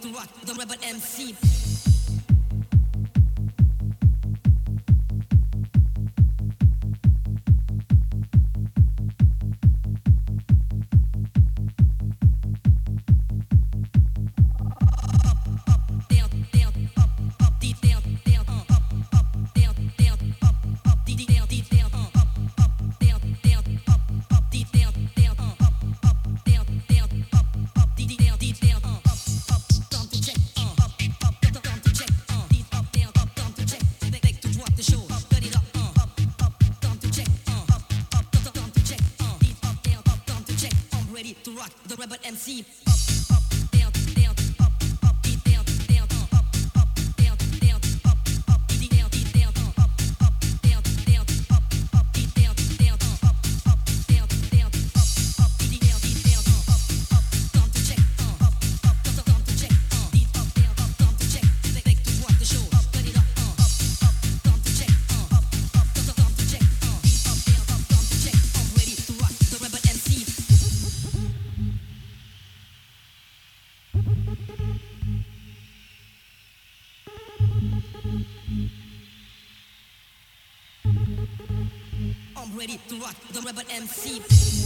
to rock the rebel MC. The rebel MC. I'm ready to rock the rebel MC.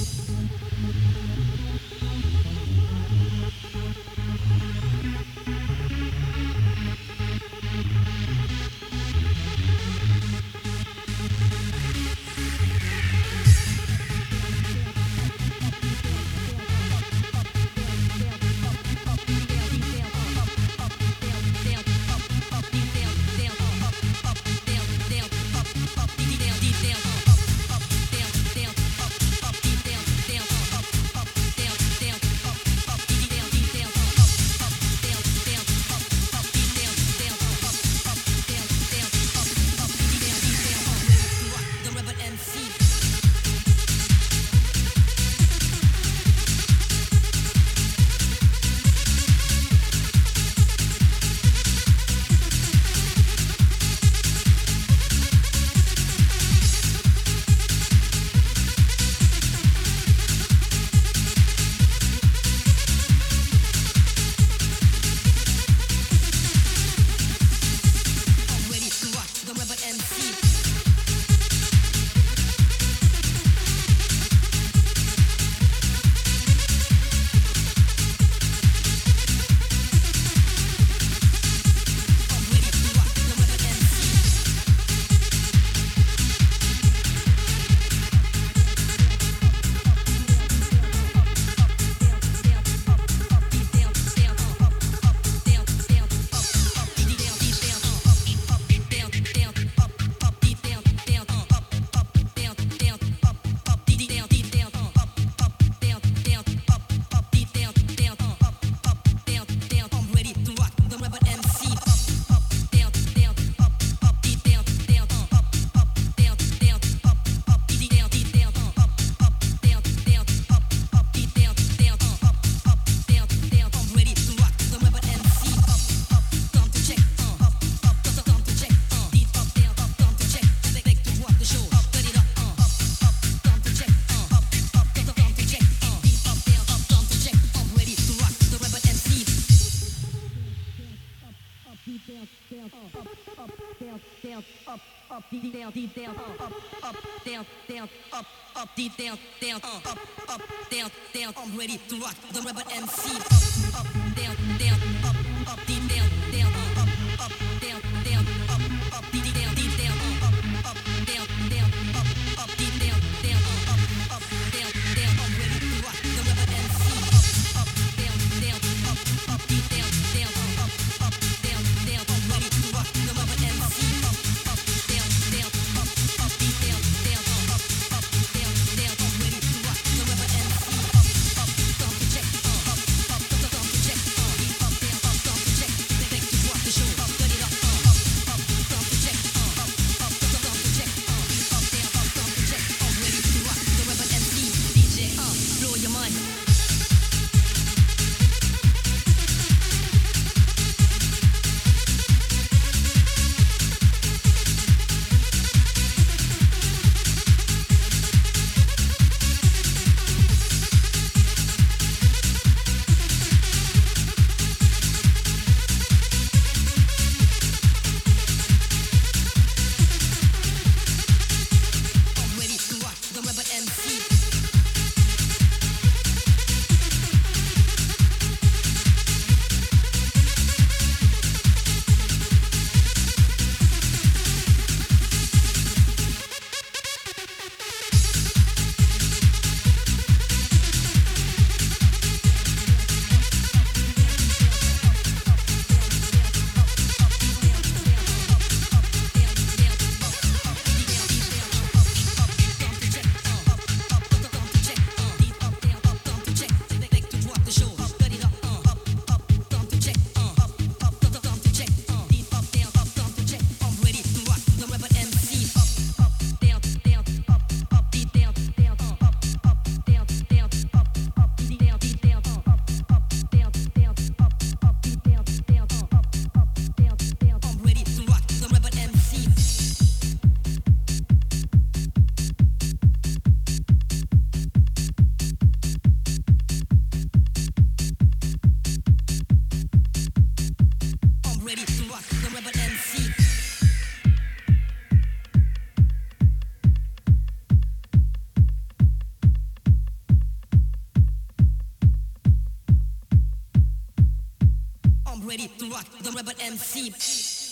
I'm ready to rock the rebel MC. Up, down, down, up, down, down, up, down, down, up, down, down, up, down, down, up, down, down, up, down, down. I'm ready to rock the rebel MC. Up, down, down, up, down, down, up, down, down. I'm ready to rock the rebel MC. Up, down, down, up, down, down, up, down, down. I'm ready to rock the rebel MC. Up, come to check, come to check, up, down, come to check. rock the rebel MC. I'm ready to rock the rebel MC.